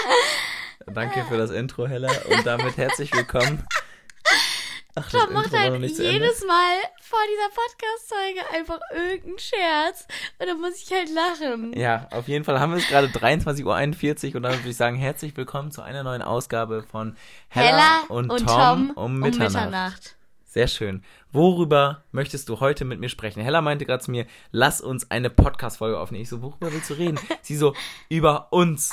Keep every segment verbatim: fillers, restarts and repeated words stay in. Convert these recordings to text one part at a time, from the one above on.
Danke für das Intro, Hella. Und damit herzlich willkommen. Ach, Tom macht halt jedes Mal vor dieser Podcast-Folge einfach irgendeinen Scherz und dann muss ich halt lachen. Ja, auf jeden Fall haben wir es gerade dreiundzwanzig Uhr einundvierzig und dann würde ich sagen, herzlich willkommen zu einer neuen Ausgabe von Hella, Hella und, und Tom, Tom um Mitternacht. um Mitternacht. Sehr schön. Worüber möchtest du heute mit mir sprechen? Hella meinte gerade zu mir, lass uns eine Podcast-Folge aufnehmen. Ich so, worüber willst du reden? Sie so, über uns.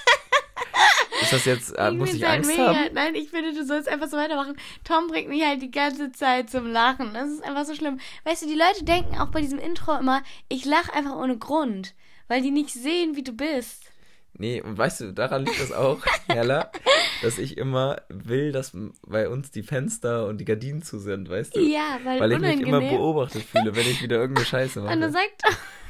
Ist das jetzt, äh, muss ich Angst mega. haben? Nein, ich finde, du sollst einfach so weitermachen. Tom bringt mich halt die ganze Zeit zum Lachen. Das ist einfach so schlimm. Weißt du, die Leute denken auch bei diesem Intro immer, ich lache einfach ohne Grund, weil die nicht sehen, wie du bist. Nee, und weißt du, daran liegt das auch, Hella, dass ich immer will, dass bei uns die Fenster und die Gardinen zu sind, weißt du? Ja, weil Weil ich unangenehm. mich immer beobachtet fühle, wenn ich wieder irgendeine Scheiße mache. Und dann sagt,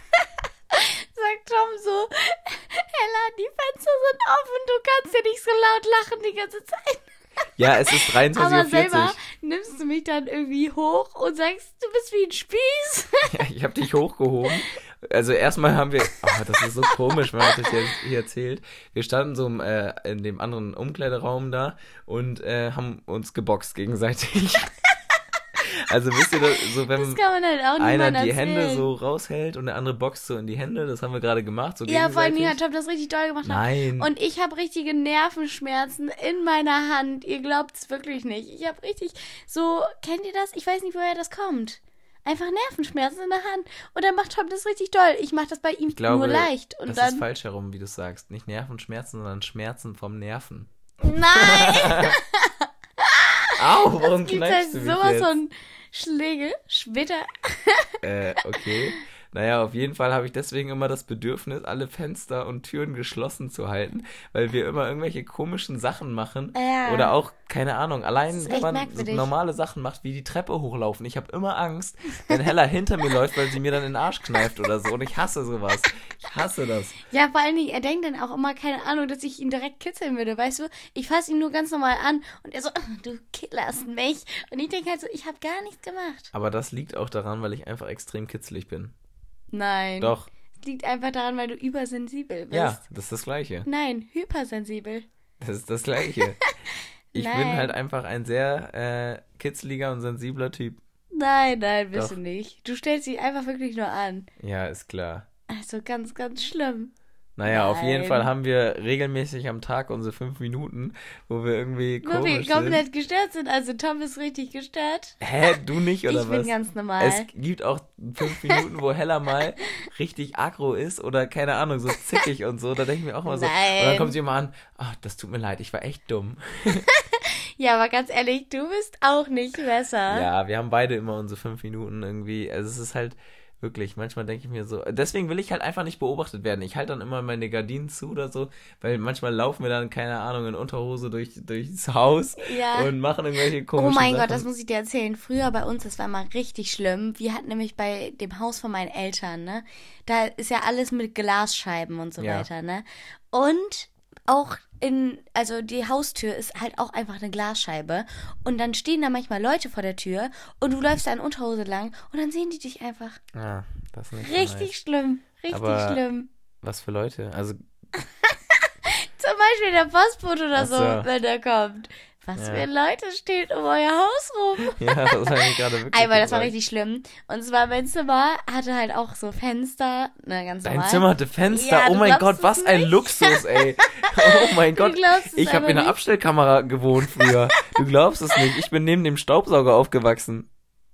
sagt Tom so, Hella, die Fenster sind offen, du kannst ja nicht so laut lachen die ganze Zeit. Ja, es ist dreiundzwanzig Uhr vierzig. Aber selber nimmst du mich dann irgendwie hoch und sagst, du bist wie ein Spieß. Ja, ich hab dich hochgehoben. Also erstmal haben wir, oh, das ist so komisch, wenn man das hier, hier erzählt. Wir standen so im, äh, in dem anderen Umkleideraum da und äh, haben uns geboxt gegenseitig. Also wisst ihr, das, so wenn das kann man halt auch einer die erzählen. Hände so raushält und der andere boxt so in die Hände, das haben wir gerade gemacht, so ja, vor allem gegenseitig. hat Tom das richtig doll gemacht. Nein. Und ich habe richtige Nervenschmerzen in meiner Hand. Ihr glaubt es wirklich nicht. Ich habe richtig so, kennt ihr das? Ich weiß nicht, woher das kommt. Einfach Nervenschmerzen in der Hand. Und dann macht Tom das richtig doll. Ich mache das bei ihm ich glaube, nur leicht. Und das dann... ist falsch herum, wie du sagst. Nicht Nervenschmerzen, sondern Schmerzen vom Nerven. Nein! Au, warum das gibt kneifst halt du mich sowas jetzt? von Schläge, Splitter. Äh, okay. Naja, auf jeden Fall habe ich deswegen immer das Bedürfnis, alle Fenster und Türen geschlossen zu halten, weil wir immer irgendwelche komischen Sachen machen. Ja. Oder auch, keine Ahnung, allein wenn man so merkwürdig. normale Sachen macht, wie die Treppe hochlaufen. Ich habe immer Angst, wenn Hella hinter mir läuft, weil sie mir dann in den Arsch kneift oder so. Und ich hasse sowas. Ich hasse das. Ja, vor allen Dingen, er denkt dann auch immer, keine Ahnung, dass ich ihn direkt kitzeln würde, weißt du? Ich fasse ihn nur ganz normal an und er so, du killerst mich. Und ich denke halt so, ich habe gar nichts gemacht. Aber das liegt auch daran, weil ich einfach extrem kitzelig bin. Nein. Doch. Es liegt einfach daran, weil du übersensibel bist. Ja, das ist das Gleiche. Nein, hypersensibel. Das ist das Gleiche. Ich Nein. bin halt einfach ein sehr äh, kitzeliger und sensibler Typ. Nein, nein, bist Doch. du nicht. Du stellst dich einfach wirklich nur an. Ja, ist klar. Also ganz, ganz schlimm. Naja, auf jeden Nein. Fall haben wir regelmäßig am Tag unsere fünf Minuten, wo wir irgendwie Wo wir komisch komplett sind. gestört sind. Also Tom ist richtig gestört. Hä, du nicht oder ich was? bin ganz normal. Es gibt auch fünf Minuten, wo Hella mal richtig aggro ist oder keine Ahnung, so zickig und so. Da denke ich mir auch mal so. Nein. Und dann kommt sie immer an, ach, das tut mir leid, ich war echt dumm. Ja, aber ganz ehrlich, du bist auch nicht besser. Ja, wir haben beide immer unsere fünf Minuten irgendwie. Also es ist halt wirklich, manchmal denke ich mir so, deswegen will ich halt einfach nicht beobachtet werden. Ich halte dann immer meine Gardinen zu oder so, weil manchmal laufen wir dann, keine Ahnung, in Unterhose durch, durchs Haus Ja. und machen irgendwelche komischen Oh mein Sachen. Gott, das muss ich dir erzählen. Früher bei uns, das war mal richtig schlimm. Wir hatten nämlich bei dem Haus von meinen Eltern, ne, da ist ja alles mit Glasscheiben und so Ja. weiter, ne. Und auch in, also die Haustür ist halt auch einfach eine Glasscheibe. Und dann stehen da manchmal Leute vor der Tür und du läufst da in Unterhose lang und dann sehen die dich einfach. Ja, das ist nicht so Richtig nice. schlimm, richtig Aber- schlimm. Was für Leute? Also, Zum Beispiel der Postbote oder Ach so, so. wenn der kommt. Was Ja. für Leute stehen um euer Haus rum? ja, das habe ich gerade wirklich Einmal, das war gefragt. richtig schlimm. Und zwar mein Zimmer hatte halt auch so Fenster, ne, ganz Dein normal. Zimmer hatte Fenster. Ja, oh du mein glaubst Gott, es was ein nicht. Luxus, ey. Oh mein Du Gott. glaubst es Ich habe aber in einer nicht. Abstellkamera gewohnt früher. Du glaubst es nicht. Ich bin neben dem Staubsauger aufgewachsen.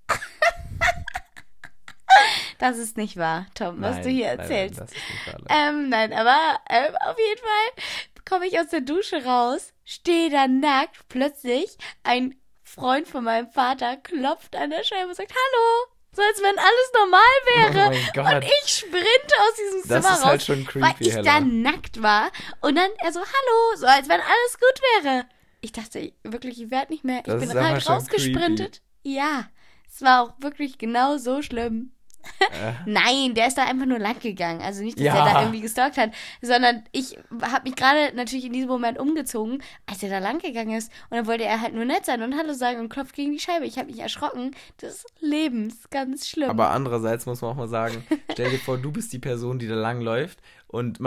Das ist nicht wahr, Tom, was Nein, du hier nein, erzählst. Nein, das ist nicht wahr. Ähm, nein, aber ähm, auf jeden Fall komme ich aus der Dusche raus, stehe da nackt, plötzlich ein Freund von meinem Vater klopft an der Scheibe und sagt, hallo, so als wenn alles normal wäre. Oh mein Gott. Und ich sprinte aus diesem Das Zimmer ist raus, halt schon creepy, weil ich Hella. da nackt war. Und dann er so, hallo, so als wenn alles gut wäre. Ich dachte ich- wirklich, ich werde nicht mehr. Ich Das bin ist aber halt schon rausgesprintet. Ja, es war auch wirklich genau so schlimm. Äh, Nein, der ist da einfach nur lang gegangen. Also nicht, dass Ja. er da irgendwie gestalkt hat, sondern ich habe mich gerade natürlich in diesem Moment umgezogen, als er da lang gegangen ist. Und dann wollte er halt nur nett sein und Hallo sagen und klopft gegen die Scheibe. Ich habe mich erschrocken. Das ist Lebens, ganz schlimm. aber andererseits muss man auch mal sagen, stell dir vor, du bist die Person, die da langläuft und man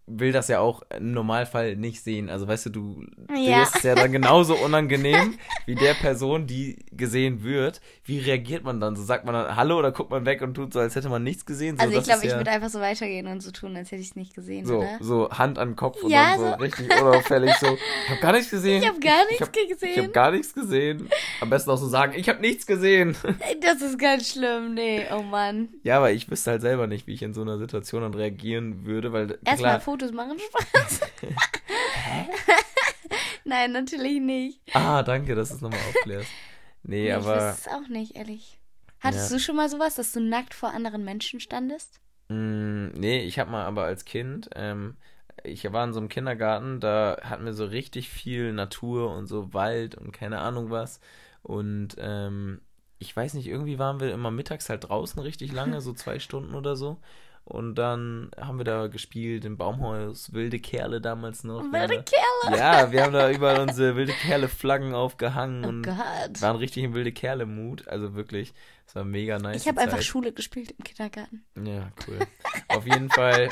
will das ja auch im Normalfall nicht sehen. Also weißt du, du ja. dir ist es ja dann genauso unangenehm wie der Person, die gesehen wird. Wie reagiert man dann? So sagt man dann Hallo oder guckt man weg und tut so, als hätte man nichts gesehen? So, also ich glaube, ich ja würde einfach so weitergehen und so tun, als hätte ich es nicht gesehen, so, oder? So Hand an den Kopf und ja, dann so, so richtig unauffällig so, ich habe gar nichts gesehen. Ich habe gar nichts ich hab, gesehen. Ich habe gar nichts gesehen. Am besten auch so sagen, ich habe nichts gesehen. Das ist ganz schlimm, nee, oh Mann. Ja, aber ich wüsste halt selber nicht, wie ich in so einer Situation dann reagieren würde, weil erstmal Fotos machen, Spaß. Hä? Nein, natürlich nicht. Ah, danke, dass du es nochmal aufklärst. Nee, nee aber... Ich weiß es auch nicht, ehrlich. Hattest ja. du schon mal sowas, dass du nackt vor anderen Menschen standest? Mm, nee, ich hab mal aber als Kind, ähm, ich war in so einem Kindergarten, da hatten wir so richtig viel Natur und so Wald und keine Ahnung was. Und ähm, ich weiß nicht, irgendwie waren wir immer mittags halt draußen richtig lange, so zwei Stunden oder so. Und dann haben wir da gespielt im Baumhaus, wilde Kerle damals noch. Wilde Kerle? Ja, wir haben da überall unsere wilde Kerle-Flaggen aufgehangen oh und Gott. waren richtig im wilde Kerle-Mut. Also wirklich, es war mega nice. Ich habe einfach Schule gespielt im Kindergarten. Ja, cool. Auf jeden Fall.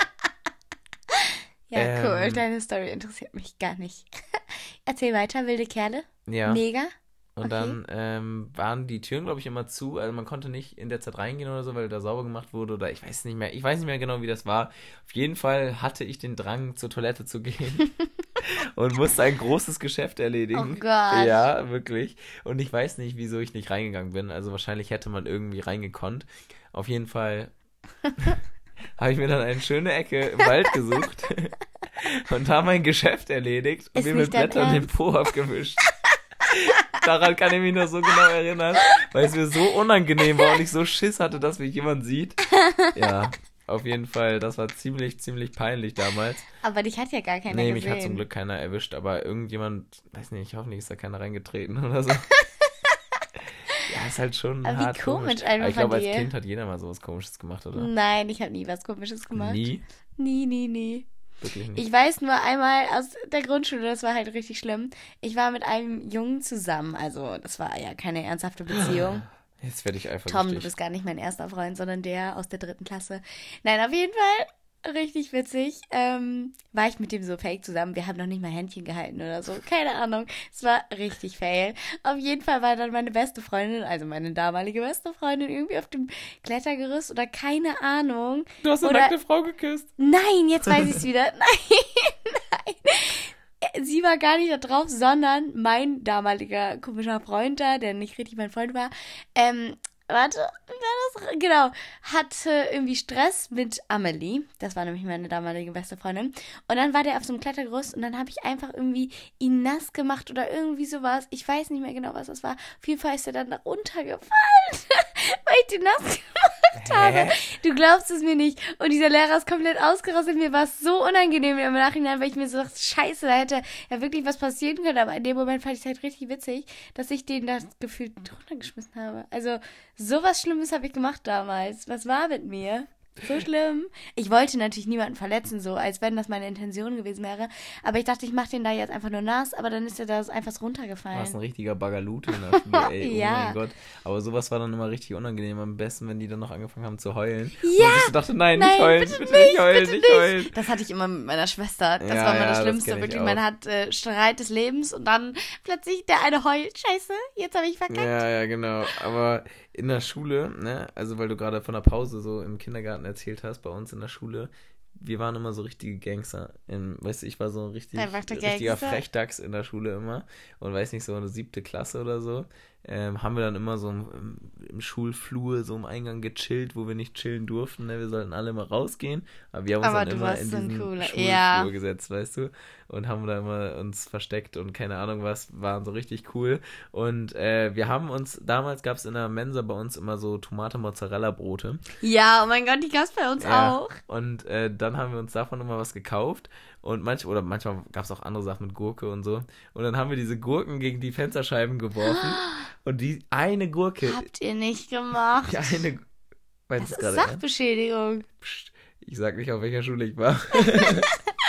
Ja, ähm, cool. Deine Story interessiert mich gar nicht. Erzähl weiter, wilde Kerle. Ja. Mega. Und okay. dann ähm, waren die Türen, glaube ich, immer zu. Also man konnte nicht in der Zeit reingehen oder so, weil da sauber gemacht wurde oder ich weiß nicht mehr. Ich weiß nicht mehr genau, wie das war. Auf jeden Fall hatte ich den Drang, zur Toilette zu gehen und musste ein großes Geschäft erledigen. Oh Gott. Ja, wirklich. Und ich weiß nicht, wieso ich nicht reingegangen bin. Also wahrscheinlich hätte man irgendwie reingekonnt. Auf jeden Fall habe ich mir dann eine schöne Ecke im Wald gesucht und da mein Geschäft erledigt und Ist mir mit Blättern den Po abgewischt. Daran kann ich mich noch so genau erinnern, weil es mir so unangenehm war und ich so Schiss hatte, dass mich jemand sieht. Ja, auf jeden Fall, das war ziemlich, ziemlich peinlich damals. Aber dich hat ja gar keiner nee, gesehen. Nee, mich hat zum Glück keiner erwischt, aber irgendjemand, weiß nicht, hoffentlich ist da keiner reingetreten oder so. Ja, ist halt schon aber hart wie komisch, komisch. einfach Aber ich glaube, als dir. Kind hat jeder mal sowas Komisches gemacht, oder? Nein, ich habe nie was Komisches gemacht. Nie? Nie, nie, nie. Wirklich nicht. Ich weiß nur einmal aus der Grundschule, das war halt richtig schlimm. Ich war mit einem Jungen zusammen, also das war ja keine ernsthafte Beziehung. Jetzt werde ich eifersüchtig. Tom, du bist gar nicht mein erster Freund, sondern der aus der dritten Klasse. Nein, auf jeden Fall richtig witzig. Ähm, war ich mit dem so fake zusammen. Wir haben noch nicht mal Händchen gehalten oder so. Keine Ahnung. Es war richtig fail. Auf jeden Fall war dann meine beste Freundin, also meine damalige beste Freundin, irgendwie auf dem Klettergerüst oder keine Ahnung. Du hast eine oder, nackte Frau geküsst. Nein, jetzt weiß ich es wieder. Nein, nein. Sie war gar nicht da drauf, sondern mein damaliger komischer Freund da, der nicht richtig mein Freund war, ähm, warte, das, genau, hatte irgendwie Stress mit Amelie. Das war nämlich meine damalige beste Freundin. Und dann war der auf so einem Klettergerüst und dann habe ich einfach irgendwie ihn nass gemacht oder irgendwie sowas. Ich weiß nicht mehr genau, was das war. Auf jeden Fall ist er dann da runtergefallen, weil ich den nass gemacht habe. Hä? Du glaubst es mir nicht. Und dieser Lehrer ist komplett ausgerastet. Mir war es so unangenehm im Nachhinein, weil ich mir so dachte, scheiße, da hätte ja wirklich was passieren können. Aber in dem Moment fand ich es halt richtig witzig, dass ich den das gefühlt runtergeschmissen habe. Also sowas Schlimmes habe ich gemacht damals. Was war mit mir? So schlimm. Ich wollte natürlich niemanden verletzen, so als wenn das meine Intention gewesen wäre. Aber ich dachte, ich mache den da jetzt einfach nur nass, aber dann ist er da einfach so runtergefallen. Du warst ein richtiger Bagalute in der Schule, ey. Ja. Oh mein Gott. Aber sowas war dann immer richtig unangenehm. Am besten, wenn die dann noch angefangen haben zu heulen. Ja. Und ich dachte, nein, nein, nicht heulen, bitte, bitte nicht, nicht heulen, bitte nicht nicht heulen. Das hatte ich immer mit meiner Schwester. Das ja, war immer ja, das Schlimmste. Das wirklich, man hat äh, Streit des Lebens und dann plötzlich der eine heult. Scheiße, jetzt habe ich verkackt. Ja, ja, genau. Aber in der Schule, ne, also weil du gerade von der Pause so im Kindergarten erzählt hast, bei uns in der Schule, wir waren immer so richtige Gangster. In, weißt du, ich war so ein richtig, richtiger Frechdachs in der Schule immer. Und weiß nicht, so eine siebte Klasse oder so. Ähm, haben wir dann immer so im, im Schulflur so im Eingang gechillt, wo wir nicht chillen durften. Ne? Wir sollten alle mal rausgehen. Aber wir haben uns aber dann immer in diesen cooler. Schulflur ja. gesetzt, weißt du. Und haben da immer uns versteckt und keine Ahnung was, waren so richtig cool. Und äh, wir haben uns, damals gab es in der Mensa bei uns immer so Tomate-Mozzarella-Brote. Ja, oh mein Gott, die gab es bei uns ja. auch. Und äh, dann haben wir uns davon immer was gekauft. Und manch, oder manchmal gab es auch andere Sachen mit Gurke und so. Und dann haben wir diese Gurken gegen die Fensterscheiben geworfen. Und die eine Gurke. Habt ihr nicht gemacht. Die eine. Das ist Sachbeschädigung. Psst, ich sag nicht, auf welcher Schule ich war.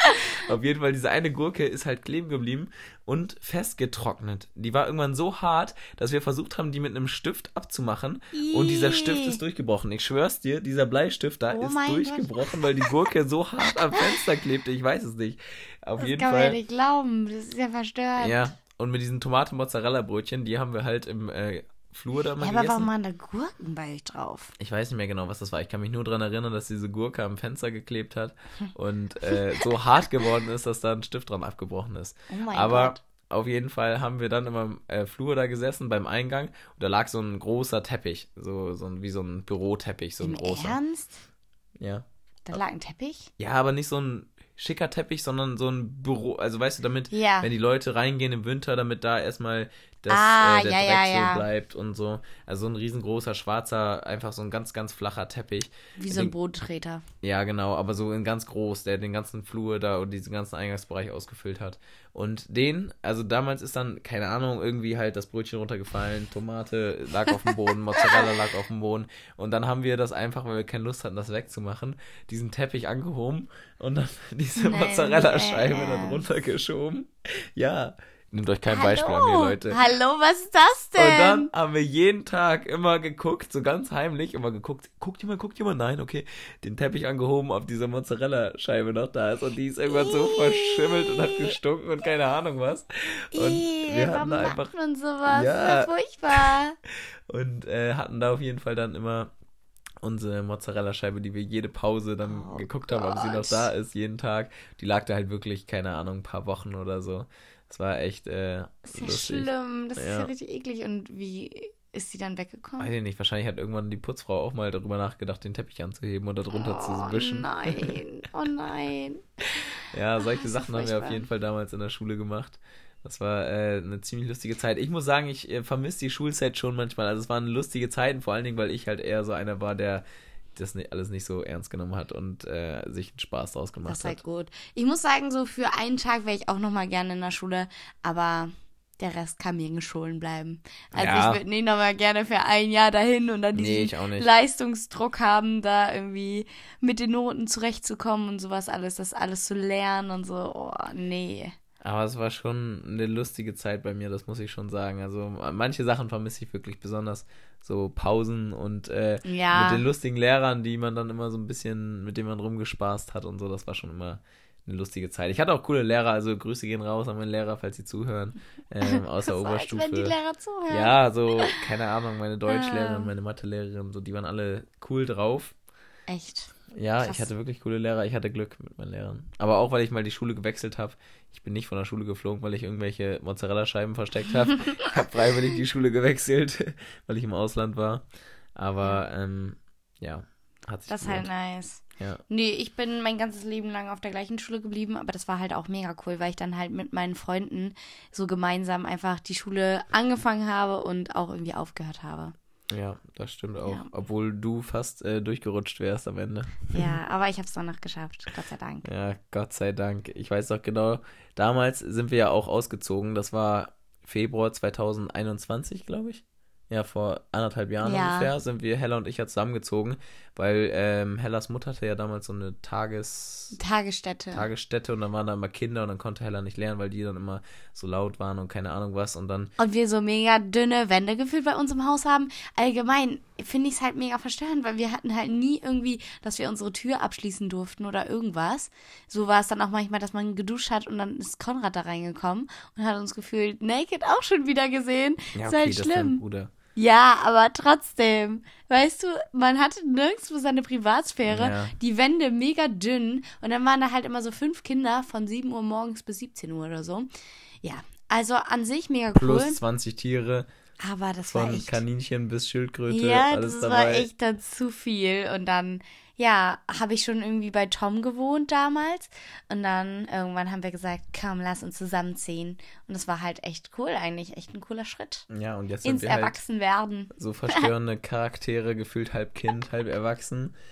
Auf jeden Fall, diese eine Gurke ist halt kleben geblieben und festgetrocknet. Die war irgendwann so hart, dass wir versucht haben, die mit einem Stift abzumachen. Ii. Und dieser Stift ist durchgebrochen. Ich schwör's dir, dieser Bleistift da oh ist durchgebrochen, Gott. Weil die Gurke so hart am Fenster klebte. Ich weiß es nicht. Auf das jeden kann Fall. man ja nicht glauben. Das ist ja verstört. Ja, und mit diesen Tomaten-Mozzarella-Brötchen, die haben wir halt im äh, Flur da mal ja, gegessen. aber warum waren da Gurken bei euch drauf? Ich weiß nicht mehr genau, was das war. Ich kann mich nur daran erinnern, dass diese Gurke am Fenster geklebt hat und äh, so hart geworden ist, dass da ein Stift dran abgebrochen ist. Oh mein aber Gott. Auf jeden Fall haben wir dann immer im äh, Flur da gesessen beim Eingang und da lag so ein großer Teppich, so, so ein, wie so ein Büroteppich, so ein Im großer. Ernst? Ja. Da lag ein Teppich? Ja, aber nicht so ein schicker Teppich, sondern so ein Büro, also weißt du, damit, ja. wenn die Leute reingehen im Winter, damit da erstmal das, ah, äh, der ja, Dreck ja, so ja. bleibt und so. Also so ein riesengroßer, schwarzer, einfach so ein ganz, ganz flacher Teppich. Wie so ein Bodentreter. Ja, genau, aber so in ganz groß, der den ganzen Flur da und diesen ganzen Eingangsbereich ausgefüllt hat. Und den, also damals ist dann, keine Ahnung, irgendwie halt das Brötchen runtergefallen, Tomate lag auf dem Boden, Mozzarella lag auf dem Boden. Und dann haben wir das einfach, weil wir keine Lust hatten, das wegzumachen, diesen Teppich angehoben und dann diese Nein, Mozzarella-Scheibe äh. dann runtergeschoben. Ja. Nehmt euch kein Hallo. Beispiel an mir, Leute. Hallo, was ist das denn? Und dann haben wir jeden Tag immer geguckt, so ganz heimlich, immer geguckt, guckt jemand, guckt jemand, nein, okay, den Teppich angehoben, ob diese Mozzarella-Scheibe noch da ist und die ist irgendwann so verschimmelt und hat gestunken und keine Ahnung was. Und Ii, wir warum hatten einfach, macht man sowas? ja, Das ist ja furchtbar. Und äh, hatten da auf jeden Fall dann immer unsere Mozzarella-Scheibe, die wir jede Pause dann oh geguckt Gott. haben, ob sie noch da ist, jeden Tag. Die lag da halt wirklich, keine Ahnung, ein paar Wochen oder so. Das war echt äh, das ist ja lustig. schlimm, das ja. ist ja richtig eklig. Und wie ist sie dann weggekommen? Weiß ich nicht, wahrscheinlich hat irgendwann die Putzfrau auch mal darüber nachgedacht, den Teppich anzuheben oder drunter oh, zu wischen. Oh nein, oh nein. Ja, solche oh, Sachen haben wir auf jeden Fall damals in der Schule gemacht. Das war äh, eine ziemlich lustige Zeit. Ich muss sagen, ich äh, vermisse die Schulzeit schon manchmal. Also es waren lustige Zeiten, vor allen Dingen, weil ich halt eher so einer war, der das nicht, alles nicht so ernst genommen hat und äh, sich einen Spaß draus gemacht hat. Das ist halt gut. Ich muss sagen, so für einen Tag wäre ich auch nochmal gerne in der Schule, aber der Rest kann mir gestohlen bleiben. Also ja. Ich würde nicht nochmal gerne für ein Jahr dahin und dann diesen nee, ich auch nicht. Leistungsdruck haben, da irgendwie mit den Noten zurechtzukommen und sowas alles, das alles zu lernen und so. Oh, nee. Aber es war schon eine lustige Zeit bei mir, das muss ich schon sagen. Also manche Sachen vermisse ich wirklich, besonders so Pausen und äh, ja. mit den lustigen Lehrern, die man dann immer so ein bisschen, mit denen man rumgespaßt hat und so. Das war schon immer eine lustige Zeit. Ich hatte auch coole Lehrer, also Grüße gehen raus an meine Lehrer, falls sie zuhören, ähm, aus der Oberstufe. Wenn die Lehrer zuhören. Ja, so, keine Ahnung, meine Deutschlehrerin, meine Mathelehrerin, so, die waren alle cool drauf. Echt? Ja, Krass. Ich hatte wirklich coole Lehrer. Ich hatte Glück mit meinen Lehrern. Aber auch, weil ich mal die Schule gewechselt habe. Ich bin nicht von der Schule geflogen, weil ich irgendwelche Mozzarella-Scheiben versteckt habe. Ich habe freiwillig die Schule gewechselt, weil ich im Ausland war. Aber, ähm, ja, hat sich Das ist gelohnt. halt nice. Ja. Nee, ich bin mein ganzes Leben lang auf der gleichen Schule geblieben, aber das war halt auch mega cool, weil ich dann halt mit meinen Freunden so gemeinsam einfach die Schule angefangen habe und auch irgendwie aufgehört habe. Ja, das stimmt auch. Ja. Obwohl du fast äh, durchgerutscht wärst am Ende. Ja, aber ich habe es dann noch geschafft, Gott sei Dank. Ja, Gott sei Dank. Ich weiß doch genau, damals sind wir ja auch ausgezogen. Das war Februar zweitausendeinundzwanzig, glaube ich. Ja, vor anderthalb Jahren Ja. ungefähr sind wir, Hella und ich, ja zusammengezogen, weil ähm, Hellas Mutter hatte ja damals so eine Tages... Tagesstätte. Tagesstätte und dann waren da immer Kinder und dann konnte Hella nicht lernen, weil die dann immer so laut waren und keine Ahnung was und dann... Und wir so mega dünne Wände gefühlt bei uns im Haus haben. Allgemein finde ich es halt mega verstörend, weil wir hatten halt nie irgendwie, dass wir unsere Tür abschließen durften oder irgendwas. So war es dann auch manchmal, dass man geduscht hat und dann ist Konrad da reingekommen und hat uns gefühlt naked auch schon wieder gesehen. Ja, ist okay, halt das ist dein schlimm. Bruder. Ja, aber trotzdem, weißt du, man hatte nirgendwo seine Privatsphäre, Ja. die Wände mega dünn und dann waren da halt immer so fünf Kinder von sieben Uhr morgens bis siebzehn Uhr oder so. Ja, also an sich mega cool. Plus zwanzig Tiere, aber das war von echt, Kaninchen bis Schildkröte, ja, alles das dabei. war echt dann zu viel und dann, ja, habe ich schon irgendwie bei Tom gewohnt damals und dann irgendwann haben wir gesagt, komm, lass uns zusammenziehen und das war halt echt cool eigentlich, echt ein cooler Schritt Ja, und jetzt sind ins wir halt Erwachsenwerden. so verstörende Charaktere, gefühlt halb Kind, halb erwachsen.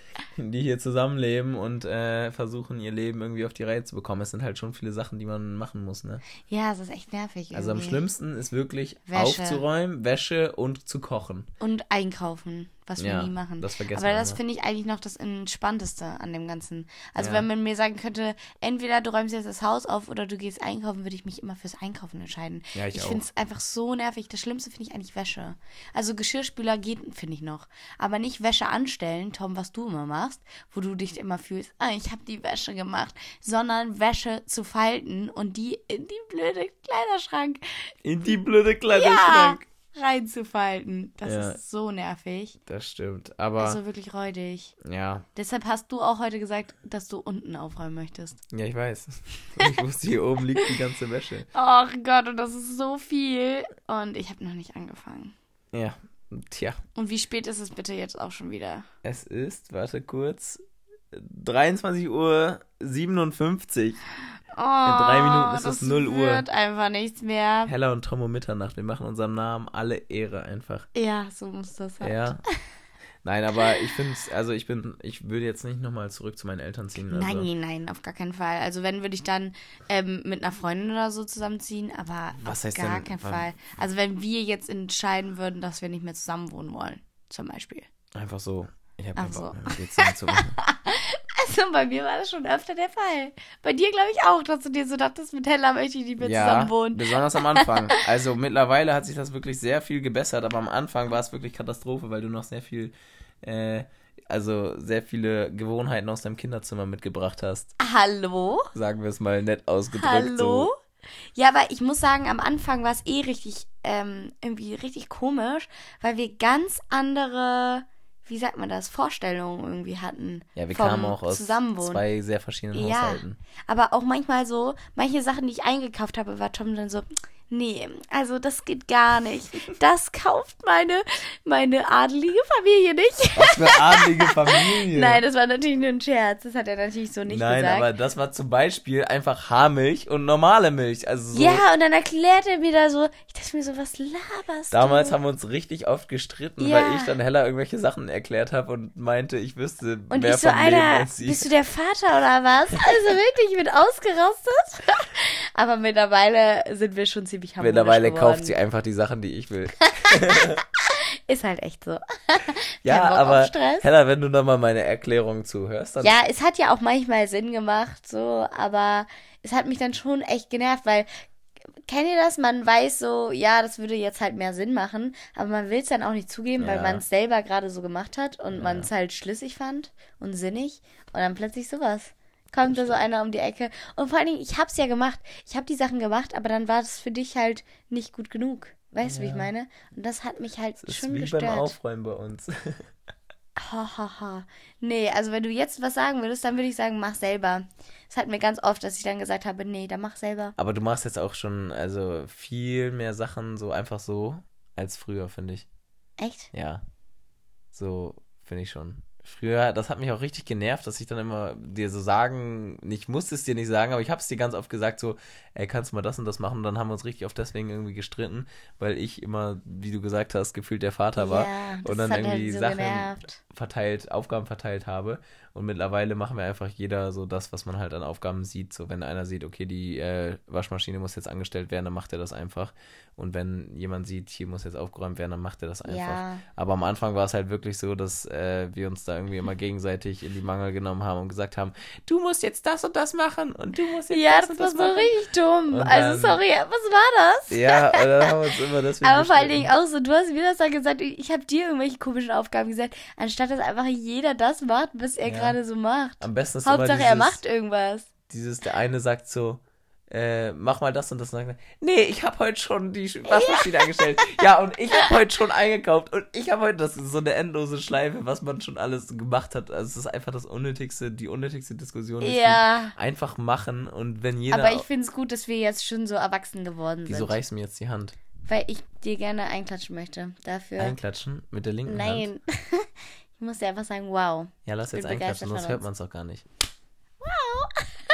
die hier zusammenleben und äh, versuchen, ihr Leben irgendwie auf die Reihe zu bekommen. Es sind halt schon viele Sachen, die man machen muss, ne? Ja, es ist echt nervig irgendwie. Also am schlimmsten ist wirklich Wäsche. aufzuräumen, Wäsche und zu kochen. Und einkaufen, was wir Ja, nie machen. das vergessen Aber wir das immer. finde ich eigentlich noch das Entspannteste an dem Ganzen. Also Ja. wenn man mir sagen könnte, entweder du räumst jetzt das Haus auf oder du gehst einkaufen, würde ich mich immer fürs Einkaufen entscheiden. Ja, ich ich auch. finde es einfach so nervig. Das Schlimmste finde ich eigentlich Wäsche. Also Geschirrspüler geht, finde ich noch. Aber nicht Wäsche anstellen, Tom, was du immer machst, wo du dich immer fühlst, ah, ich habe die Wäsche gemacht, sondern Wäsche zu falten und die in die blöde Kleiderschrank In die blöde Kleiderschrank. ja, reinzufalten. Das Ja. ist so nervig. Das stimmt, aber Also wirklich räudig. ja, Deshalb hast du auch heute gesagt, dass du unten aufräumen möchtest. ja, ich weiß. Ich wusste, hier oben liegt die ganze Wäsche. Ach Gott, und das ist so viel. Und ich habe noch nicht angefangen. Ja, tja, Und wie spät ist es bitte jetzt auch schon wieder? es ist, warte kurz, dreiundzwanzig Uhr siebenundfünfzig. Oh, In drei Minuten ist es das null Uhr. wird einfach nichts mehr. Hella und Tom um Mitternacht, wir machen unserem Namen alle Ehre einfach. Ja, so muss das halt. Ja. Nein, aber ich finde es, also ich bin, ich würde jetzt nicht nochmal zurück zu meinen Eltern ziehen. Also, Nein, nein, auf gar keinen Fall. Also wenn, würde ich dann ähm, mit einer Freundin oder so zusammenziehen, aber Was auf heißt gar denn, keinen wann- Fall. Also wenn wir jetzt entscheiden würden, dass wir nicht mehr zusammen wohnen wollen, zum Beispiel. Einfach so. Ich habe Ach keinen so. Bock mehr mit dir zusammen zu machen. Also bei mir war das schon öfter der Fall. Bei dir glaube ich auch, dass du dir so dachtest, mit Hella möchte ich nicht mehr Ja, zusammen wohnen. besonders am Anfang. Also mittlerweile hat sich das wirklich sehr viel gebessert, aber am Anfang war es wirklich Katastrophe, weil du noch sehr viel, äh, also sehr viele Gewohnheiten aus deinem Kinderzimmer mitgebracht hast. Hallo? Sagen wir es mal nett ausgedrückt. Hallo? So. Ja, aber ich muss sagen, am Anfang war es eh richtig, ähm, irgendwie richtig komisch, weil wir ganz andere, wie sagt man das, Vorstellungen irgendwie hatten. Ja, wir vom kamen auch aus Zusammenwohnen. zwei sehr verschiedenen Ja, Haushalten. aber auch manchmal so, manche Sachen, die ich eingekauft habe, war Tom dann so, nee, also das geht gar nicht. Das kauft meine, meine adelige Familie nicht. Was für adlige Familie. Nein, das war natürlich nur ein Scherz. Das hat er natürlich so nicht Nein, gesagt. aber das war zum Beispiel einfach Haarmilch und normale Milch. Also so, Ja, und dann erklärt er mir da so, ich dachte mir so, was laberst damals du? haben wir uns richtig oft gestritten, Ja. weil ich dann Hella irgendwelche Sachen erklärt habe und meinte, ich wüsste Und mehr ich so, vom Leben Alter, als sie. bist du der Vater oder was? Also wirklich, ich bin ausgerastet. Aber mittlerweile sind wir schon ziemlich harmonisch Mittlerweile geworden. kauft sie einfach die Sachen, die ich will. Ist halt echt so. Ja, Kein Bock aber auf Stress. Hella, wenn du nochmal meine Erklärung zuhörst, dann Ja, es hat ja auch manchmal Sinn gemacht, so, aber es hat mich dann schon echt genervt, weil, kennt ihr das? Man weiß so, ja, das würde jetzt halt mehr Sinn machen, aber man will es dann auch nicht zugeben, weil Ja. man es selber gerade so gemacht hat und Ja. man es halt schlüssig fand und sinnig und dann plötzlich sowas. Kommt da so einer um die Ecke. Und vor allen Dingen, ich hab's ja gemacht. Ich hab die Sachen gemacht, aber dann war es für dich halt nicht gut genug. Weißt du, wie ich meine? Und das hat mich halt das ist schon wie gestört. beim Aufräumen bei uns. Ha, ha, ha. Nee, also wenn du jetzt was sagen würdest, dann würde ich sagen, mach selber. Das hatten wir ganz oft, dass ich dann gesagt habe, nee, dann mach selber. Aber du machst jetzt auch schon also viel mehr Sachen so einfach so als früher, finde ich. Echt? Ja, so finde ich schon. Früher, das hat mich auch richtig genervt, dass ich dann immer dir so sagen, ich musste es dir nicht sagen, aber ich habe es dir ganz oft gesagt, so, ey, kannst du mal das und das machen? Und dann haben wir uns richtig oft deswegen irgendwie gestritten, weil ich immer, wie du gesagt hast, gefühlt der Vater war Ja, das und dann hat irgendwie halt so Sachen genervt. verteilt, Aufgaben verteilt habe. Und mittlerweile machen wir einfach jeder so das, was man halt an Aufgaben sieht. So, wenn einer sieht, okay, die äh, Waschmaschine muss jetzt angestellt werden, dann macht er das einfach. Und wenn jemand sieht, hier muss jetzt aufgeräumt werden, dann macht er das einfach. Ja. Aber am Anfang war es halt wirklich so, dass äh, wir uns da irgendwie immer gegenseitig in die Mangel genommen haben und gesagt haben, du musst jetzt das und das machen und du musst jetzt Ja, das das und war das so machen. richtig dumm. Und Also, dann- sorry, was war das? Ja, und dann haben wir uns immer deswegen Aber vor allen gestritten. Dingen auch so, du hast mir das dann gesagt, ich habe dir irgendwelche komischen Aufgaben gesagt, anstatt dass einfach jeder das macht, was er Ja. gerade so macht. Am besten ist Hauptsache, immer er dieses, macht irgendwas. dieses, der eine sagt so, äh, mach mal das und das. Und dann sagt er, nee, ich habe heute schon die Waschmaschine eingestellt. Ja, und ich habe heute schon eingekauft. Und ich habe heute, das ist so eine endlose Schleife, was man schon alles gemacht hat. Also es ist einfach das unnötigste, die unnötigste Diskussion. Es Ja. gibt Einfach machen und wenn jeder... Aber ich finde es gut, dass wir jetzt schon so erwachsen geworden Wieso sind. reichst du mir jetzt die Hand? Weil ich dir gerne einklatschen möchte. Dafür. Einklatschen mit der linken Hand? Nein. Ich muss dir einfach sagen, wow. Ja, lass Ich bin jetzt einklatschen, begeistert sonst von hört uns. man es auch gar nicht. Wow.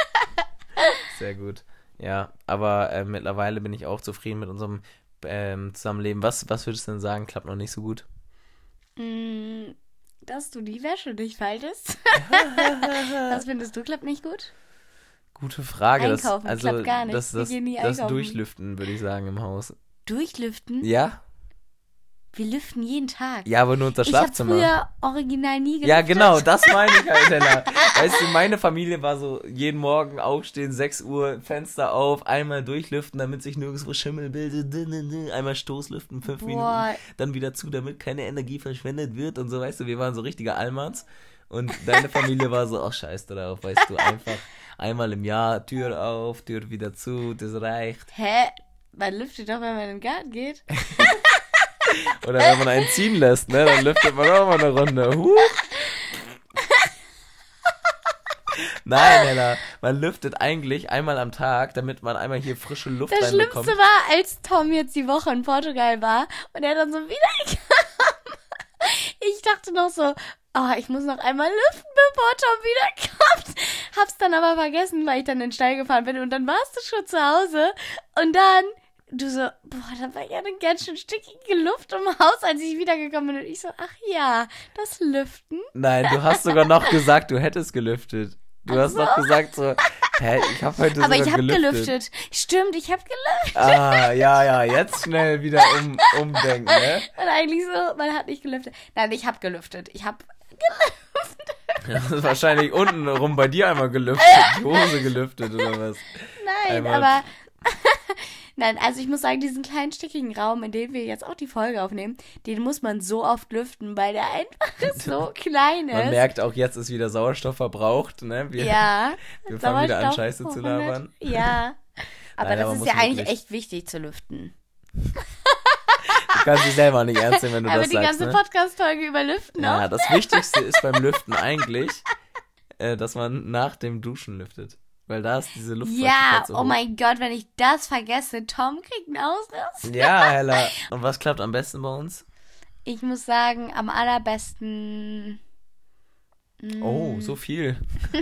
Sehr gut. Ja, aber äh, mittlerweile bin ich auch zufrieden mit unserem ähm, Zusammenleben. Was, was würdest du denn sagen, klappt noch nicht so gut? Mm, dass du die Wäsche nicht faltest. Was findest du, klappt nicht gut? Gute Frage. Einkaufen das, also klappt gar nicht. Das, das, Wir gehen nie das einkaufen. Durchlüften, würde ich sagen, im Haus. Durchlüften? Ja. Wir lüften jeden Tag. Ja, aber nur unser Schlafzimmer. Ich habe früher original nie gelüftet. Ja, genau, das meine ich halt, Hella. Weißt du, meine Familie war so, jeden Morgen aufstehen, sechs Uhr, Fenster auf, einmal durchlüften, damit sich nirgendwo Schimmel bildet, einmal Stoßlüften, fünf Boah. Minuten, dann wieder zu, damit keine Energie verschwendet wird und so, weißt du, wir waren so richtige Allmanns. Und deine Familie war so, ach, scheiß darauf, weißt du, einfach einmal im Jahr, Tür auf, Tür wieder zu, das reicht. Hä? Man lüftet doch, wenn man in den Garten geht. Oder wenn man einen ziehen lässt, ne, dann lüftet man auch mal eine Runde. Huh. Nein, Hella, man lüftet eigentlich einmal am Tag, damit man einmal hier frische Luft das reinbekommt. Das Schlimmste war, als Tom jetzt die Woche in Portugal war und er dann so wieder kam. Ich dachte noch so, oh, ich muss noch einmal lüften, bevor Tom wiederkommt. Hab's dann aber vergessen, weil ich dann in den Stall gefahren bin und dann warst du schon zu Hause und dann du so, boah, da war ja eine ganz schön stickige Luft im Haus, als ich wiedergekommen bin. Und ich so, ach ja, das Lüften. Nein, du hast sogar noch gesagt, du hättest gelüftet. Du ach hast so. noch gesagt so, hä, ich hab heute aber sogar ich hab gelüftet. gelüftet. Stimmt, ich hab gelüftet. Ah, ja, ja, jetzt schnell wieder um, umdenken, ne? Und eigentlich so, man hat nicht gelüftet. Nein, ich hab gelüftet. Ich hab gelüftet. Das ist wahrscheinlich unten rum bei dir einmal gelüftet, die Hose gelüftet oder was? Nein, einmal. aber... Nein, also ich muss sagen, diesen kleinen stickigen Raum, in dem wir jetzt auch die Folge aufnehmen, den muss man so oft lüften, weil der einfach so klein ist. Man merkt auch, jetzt ist wieder Sauerstoff verbraucht, ne? Wir, ja. Wir fangen wieder an, Scheiße zu labern. Ja. Aber Nein, das aber ist ja eigentlich wirklich... echt wichtig zu lüften. Du kannst dich selber nicht ernst nehmen, wenn du aber das sagst, Aber die ganze ne? Podcast-Folge über Lüften Ja, auch. das Wichtigste ist beim Lüften eigentlich, äh, dass man nach dem Duschen lüftet. Weil da ist diese Luftfeuchtigkeit Ja, so oh hoch. mein Gott, wenn ich das vergesse, Tom kriegt einen Ausriss. Ja, Hella. Und was klappt am besten bei uns? Ich muss sagen, am allerbesten... Oh, so viel.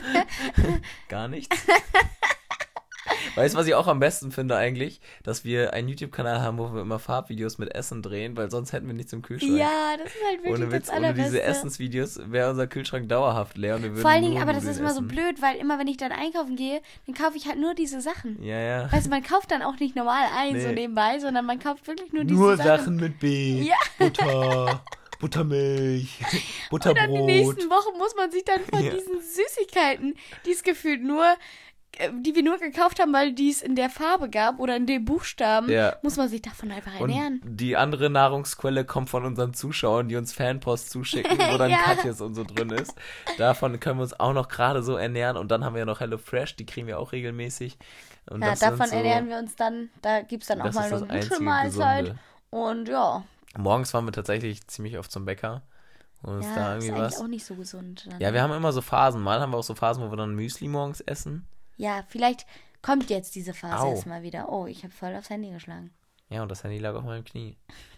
Gar nichts. Weißt du, was ich auch am besten finde eigentlich? Dass wir einen YouTube-Kanal haben, wo wir immer Farbvideos mit Essen drehen, weil sonst hätten wir nichts im Kühlschrank. Ja, das ist halt wirklich ohne Witz, das ohne Allerbeste. diese Essensvideos wäre unser Kühlschrank dauerhaft leer und wir würden Vor allen Dingen, nur aber das Nudeln ist immer essen. so blöd, weil immer, wenn ich dann einkaufen gehe, dann kaufe ich halt nur diese Sachen. Ja, ja. Weißt du, man kauft dann auch nicht normal ein, Nee. so nebenbei, sondern man kauft wirklich nur diese Nur Sachen. Sachen mit B. Ja. Butter, Buttermilch, Butterbrot. Und dann die nächsten Wochen muss man sich dann von Ja. diesen Süßigkeiten, die es gefühlt nur, äh, die wir nur gekauft haben, weil die es in der Farbe gab oder in dem Buchstaben, Ja. muss man sich davon einfach ernähren. Und die andere Nahrungsquelle kommt von unseren Zuschauern, die uns Fanpost zuschicken, wo dann Ja. Katjes und so drin ist. Davon können wir uns auch noch gerade so ernähren. Und dann haben wir ja noch HelloFresh, die kriegen wir auch regelmäßig. Und Ja, das davon sind so, ernähren wir uns dann, da gibt es dann auch das mal ist eine das gute einzige Mahlzeit. Gesunde. Und ja, Morgens waren wir tatsächlich ziemlich oft zum Bäcker. Und ist da ja ist irgendwie eigentlich was. auch nicht so gesund. Dann. Ja, wir haben immer so Phasen. Mal haben wir auch so Phasen, wo wir dann Müsli morgens essen. Ja, vielleicht kommt jetzt diese Phase Au. erstmal wieder. Oh, ich habe voll aufs Handy geschlagen. Ja, und das Handy lag auf meinem Knie.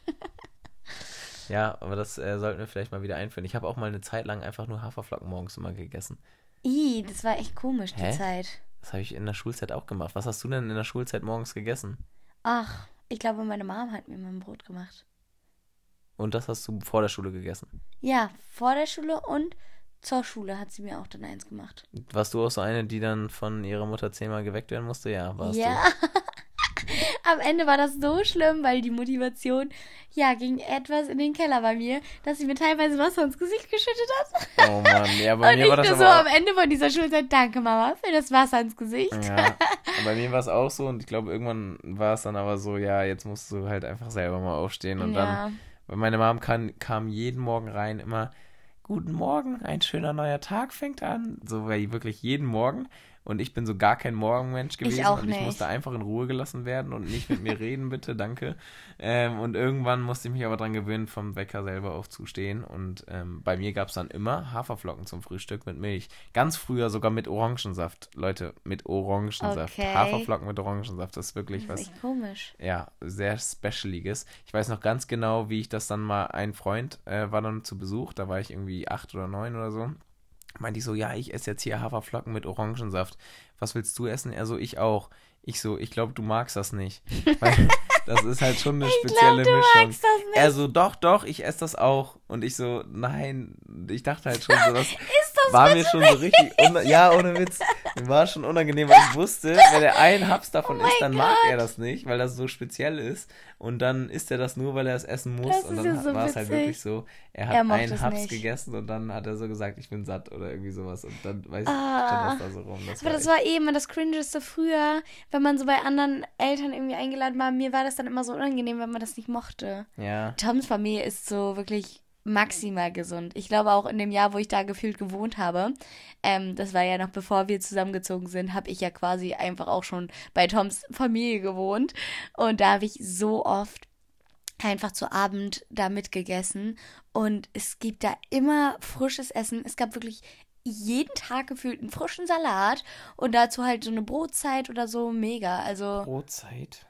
Ja, aber das äh, sollten wir vielleicht mal wieder einführen. Ich habe auch mal eine Zeit lang einfach nur Haferflocken morgens immer gegessen. Ih, das war echt komisch, die Hä? Zeit. Das habe ich in der Schulzeit auch gemacht. Was hast du denn in der Schulzeit morgens gegessen? Ach, ich glaube, meine Mom hat mir mein Brot gemacht. Und das hast du vor der Schule gegessen? Ja, vor der Schule und zur Schule hat sie mir auch dann eins gemacht. Warst du auch so eine, die dann von ihrer Mutter zehnmal geweckt werden musste? Ja, warst Ja. Am Ende war das so schlimm, weil die Motivation, ja, ging etwas in den Keller bei mir, dass sie mir teilweise Wasser ins Gesicht geschüttet hat. du? Oh Mann, ja, bei Und mir ich war das nur so aber am Ende von dieser Schulzeit, danke Mama für das Wasser ins Gesicht. auch, ja, und bei mir war es auch so und ich glaube, irgendwann war es dann aber so, ja, jetzt musst du halt einfach selber mal aufstehen und Ja. dann, weil meine Mom kam, kam jeden Morgen rein, immer, guten Morgen, ein schöner neuer Tag fängt an, so weil wirklich jeden Morgen. Und ich bin so gar kein Morgenmensch gewesen. auch und ich nicht. musste einfach in Ruhe gelassen werden und nicht mit mir reden, bitte, danke. Ähm, und irgendwann musste ich mich aber dran gewöhnen, vom Wecker selber aufzustehen. Und ähm, bei mir gab es dann immer Haferflocken zum Frühstück mit Milch. Ganz früher sogar mit Orangensaft. Leute, mit Orangensaft. Okay. Haferflocken mit Orangensaft, das ist wirklich Das was, ist echt komisch. ja, sehr Specialiges. Ich weiß noch ganz genau, wie ich das dann mal, ein Freund äh, war dann zu Besuch, da war ich irgendwie acht oder neun oder so. Meinte ich so, ja, ich esse jetzt hier Haferflocken mit Orangensaft. Was willst du essen? Er so, ich auch. Ich so, ich glaube, du magst das nicht. Weil Das ist halt schon eine ich spezielle glaub, du Mischung. magst das nicht. Er so, doch, doch, ich esse das auch. Und ich so, nein. Ich dachte halt schon so, das, das war mir schon so richtig, una- ja, ohne Witz, mir war schon unangenehm, weil ich wusste, wenn er einen Haps davon oh isst, dann Gott. mag er das nicht, weil das so speziell ist. Und dann isst er das nur, weil er es essen muss. Das Und ist dann ja so war es halt witzig. wirklich so, er hat Er mochte einen es Haps nicht. gegessen und dann hat er so gesagt, ich bin satt oder irgendwie sowas. Und dann, weiß ich, Ah. stand das da so rum. Das Aber das echt- war eben das Cringeste früher, wenn man so bei anderen Eltern irgendwie eingeladen war. Mir war das dann immer so unangenehm, wenn man das nicht mochte. Ja. Toms Familie ist so wirklich maximal gesund. Ich glaube auch in dem Jahr, wo ich da gefühlt gewohnt habe, ähm, das war ja noch bevor wir zusammengezogen sind, habe ich ja quasi einfach auch schon bei Toms Familie gewohnt. Und da habe ich so oft einfach zu Abend da mitgegessen. Und es gibt da immer frisches Essen. Es gab wirklich jeden Tag gefühlt einen frischen Salat und dazu halt so eine Brotzeit oder so. Mega. Also, Brotzeit?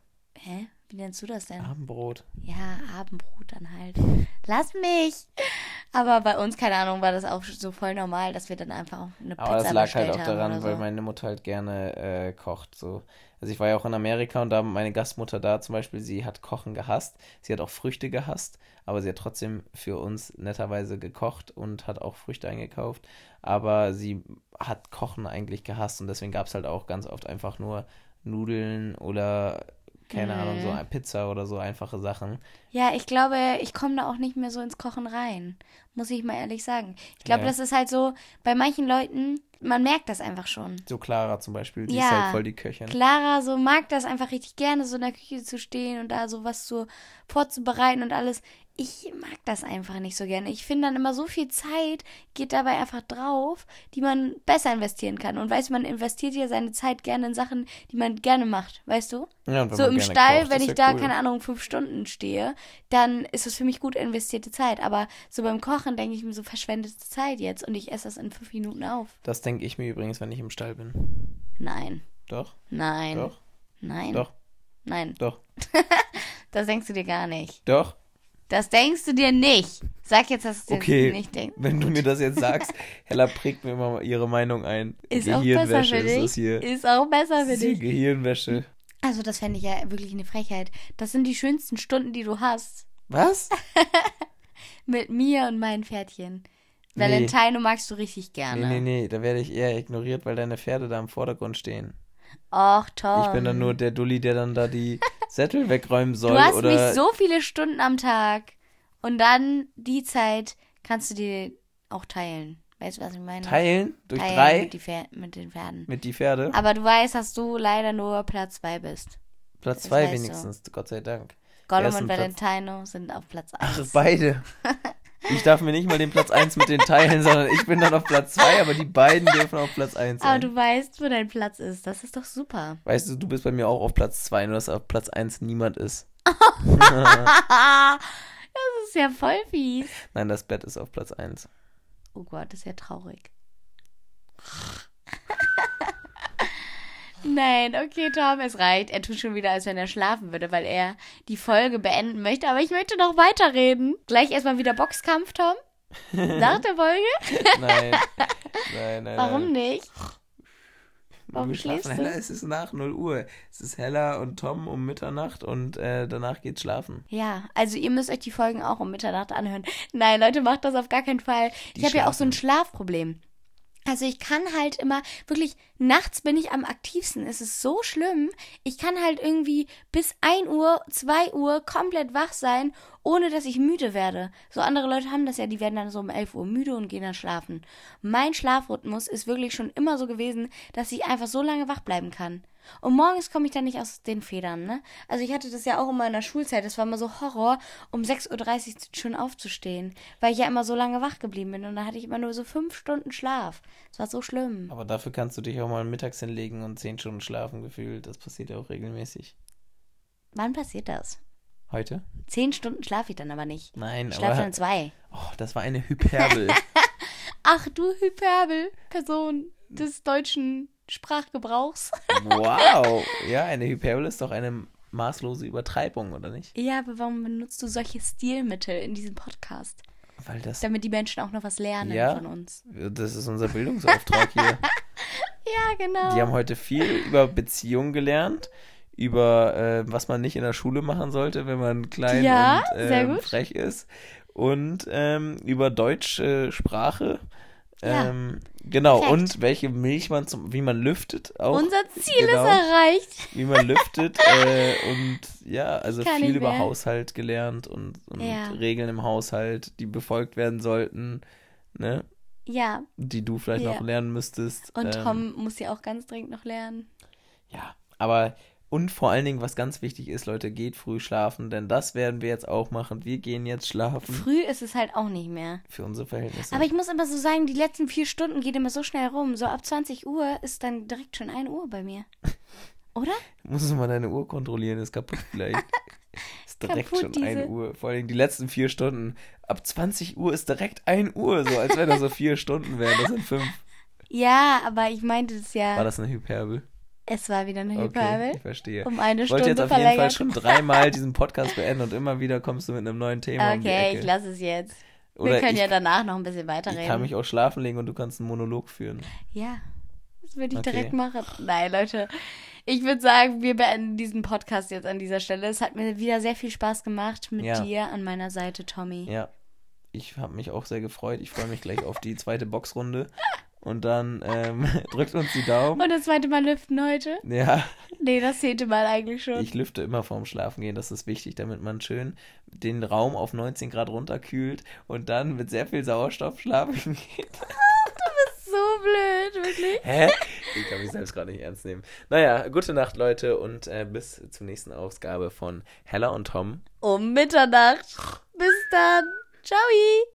hä? Wie nennst du das denn? Abendbrot. Ja, Abendbrot dann halt. Lass mich! Aber bei uns, keine Ahnung, war das auch so voll normal, dass wir dann einfach auch eine Pizza Aber das lag bestellt halt auch haben daran, oder weil so. meine Mutter halt gerne äh, kocht. So. Also ich war ja auch in Amerika und da meine Gastmutter da zum Beispiel, sie hat Kochen gehasst. Sie hat auch Früchte gehasst, aber sie hat trotzdem für uns netterweise gekocht und hat auch Früchte eingekauft. Aber sie hat Kochen eigentlich gehasst und deswegen gab es halt auch ganz oft einfach nur Nudeln oder keine Mhm. Ahnung, so eine Pizza oder so einfache Sachen. Ja, ich glaube, ich komme da auch nicht mehr so ins Kochen rein. Muss ich mal ehrlich sagen. Ich glaube, Ja. das ist halt so, bei manchen Leuten, man merkt das einfach schon. So Clara zum Beispiel, die Ja. ist halt voll die Köchin. Clara so mag das einfach richtig gerne, so in der Küche zu stehen und da so was zu vorzubereiten und alles. Ich mag das einfach nicht so gerne. Ich finde dann immer so viel Zeit geht dabei einfach drauf, die man besser investieren kann. Und weißt du, man investiert ja seine Zeit gerne in Sachen, die man gerne macht, weißt du? Ja, und wenn So man im gerne Stall, kocht, wenn ist ich ja da, cool. keine Ahnung, fünf Stunden stehe, dann ist es für mich gut investierte Zeit. Aber so beim Kochen denke ich mir so verschwendete Zeit jetzt und ich esse das in fünf Minuten auf. Das denke ich mir übrigens, wenn ich im Stall bin. Nein, Doch, nein, doch, nein, doch, nein. doch, Das denkst du dir gar nicht. doch. Das denkst du dir nicht. Sag jetzt, dass du dir Okay, nicht denkst. wenn du mir das jetzt sagst, Hella prägt mir immer ihre Meinung ein. Ist auch besser Gehirnwäsche für ist dich. das hier. Ist auch besser Das für ist hier dich. Gehirnwäsche. Also das fände ich ja wirklich eine Frechheit. Das sind die schönsten Stunden, die du hast. Was? Mit mir und meinen Pferdchen. Nee. Valentino magst du richtig gerne. Nee, nee, nee, da werde ich eher ignoriert, weil deine Pferde da im Vordergrund stehen. Och, Tom. Ich bin dann nur der Dulli, der dann da die Sättel wegräumen soll. Du hast oder mich so viele Stunden am Tag. Und dann die Zeit kannst du dir auch teilen. Weißt du, was ich meine? teilen durch Teilen drei Mit, die Pfer- mit den Pferden. mit die Pferde. Aber du weißt, dass du leider nur Platz zwei bist. Platz das zwei weißt du. wenigstens, Gott sei Dank. Gollum Ersten und Platz. Valentino sind auf Platz Ach, eins. beide. Ich darf mir nicht mal den Platz eins mit denen teilen, sondern ich bin dann auf Platz zwei, aber die beiden dürfen auf Platz eins Aber sein. du weißt, wo dein Platz ist. Das ist doch super. Weißt du, du bist bei mir auch auf Platz zwei, nur dass auf Platz eins niemand ist. Das ist ja voll fies. Nein, das Bett ist auf Platz eins. Oh Gott, das ist ja traurig. Nein, okay, Tom, es reicht. Er tut schon wieder, als wenn er schlafen würde, weil er die Folge beenden möchte. Aber ich möchte noch weiterreden. Gleich erstmal wieder Boxkampf, Tom. Nach der Folge? Nein, nein, nein. Warum nein. nicht? Wir Warum schlafen schläfst du? heller, es ist nach null Uhr. Es ist Hella und Tom um Mitternacht und äh, danach geht's schlafen. Ja, also ihr müsst euch die Folgen auch um Mitternacht anhören. Nein, Leute, macht das auf gar keinen Fall. Die Ich habe ja auch so ein schlafen. Schlafproblem. Also ich kann halt immer, wirklich, nachts bin ich am aktivsten. Es ist so schlimm. Ich kann halt irgendwie bis ein Uhr, zwei Uhr komplett wach sein, ohne dass ich müde werde. So andere Leute haben das ja, die werden dann so um elf Uhr müde und gehen dann schlafen. Mein Schlafrhythmus ist wirklich schon immer so gewesen, dass ich einfach so lange wach bleiben kann. Und morgens komme ich dann nicht aus den Federn, ne? Also ich hatte das ja auch immer in der Schulzeit, das war immer so Horror, um sechs Uhr dreißig schon aufzustehen, weil ich ja immer so lange wach geblieben bin und da hatte ich immer nur so fünf Stunden Schlaf. Das war so schlimm. Aber dafür kannst du dich auch mal mittags hinlegen und zehn Stunden schlafen gefühlt. Das passiert ja auch regelmäßig. Wann passiert das? Heute? Zehn Stunden schlafe ich dann aber nicht. Nein, Ich schlafe aber... dann zwei. Oh, das war eine Hyperbel. Ach du Hyperbel, Person des deutschen Sprachgebrauchs. Wow. Ja, eine Hyperbel ist doch eine maßlose Übertreibung, oder nicht? Ja, aber warum benutzt du solche Stilmittel in diesem Podcast? Weil das... Damit die Menschen auch noch was lernen Ja. von uns. Das ist unser Bildungsauftrag hier. Ja, genau. Die haben heute viel über Beziehungen gelernt, über äh, was man nicht in der Schule machen sollte, wenn man klein ja, und äh, frech ist. Und ähm, über deutsche Sprache. Ähm, ja. Genau, Perfekt. Und welche Milch man zum, wie man lüftet auch. Unser Ziel genau, ist erreicht. Wie man lüftet äh, und ja, also viel über Haushalt gelernt und, und ja. Regeln im Haushalt, die befolgt werden sollten, ne? Ja. Die du vielleicht ja. noch lernen müsstest. Und ähm, Tom muss ja auch ganz dringend noch lernen. Ja, aber und vor allen Dingen, was ganz wichtig ist, Leute, geht früh schlafen, denn das werden wir jetzt auch machen. Wir gehen jetzt schlafen. Früh ist es halt auch nicht mehr. Für unsere Verhältnisse. Aber ich muss immer so sagen, die letzten vier Stunden geht immer so schnell rum. So ab zwanzig Uhr ist dann direkt schon ein Uhr bei mir. Oder? Musst du mal deine Uhr kontrollieren, ist kaputt vielleicht. Ist direkt kaputt, schon ein Uhr. Vor allem die letzten vier Stunden. Ab zwanzig Uhr ist direkt ein Uhr, so als wenn das so vier Stunden wären. Das sind fünf. Ja, aber ich meinte es ja. War das eine Hyperbel? Es war wieder eine Hyperbel. Okay, ich verstehe. Um eine ich Stunde wollte jetzt auf verlängert. jeden Fall schon dreimal diesen Podcast beenden und immer wieder kommst du mit einem neuen Thema okay, um die Ecke. ich lasse es jetzt. Oder wir können ich, ja danach noch ein bisschen weiterreden. Ich kann mich auch schlafen legen und du kannst einen Monolog führen. Ja, das würde ich okay. direkt machen. Nein, Leute, ich würde sagen, wir beenden diesen Podcast jetzt an dieser Stelle. Es hat mir wieder sehr viel Spaß gemacht mit ja. dir an meiner Seite, Tommy. Ja, ich habe mich auch sehr gefreut. Ich freue mich gleich auf die zweite Boxrunde. Und dann ähm, drückt uns die Daumen. Und das zweite Mal lüften heute? Ja. Nee, das zehnte Mal eigentlich schon. Ich lüfte immer vorm Schlafengehen, das ist wichtig, damit man schön den Raum auf neunzehn Grad runterkühlt und dann mit sehr viel Sauerstoff schlafen geht. Du bist so blöd, wirklich. Hä? Ich kann mich selbst gerade nicht ernst nehmen. Naja, gute Nacht, Leute, und äh, bis zur nächsten Ausgabe von Hella und Tom. Um Mitternacht. Bis dann. Ciao.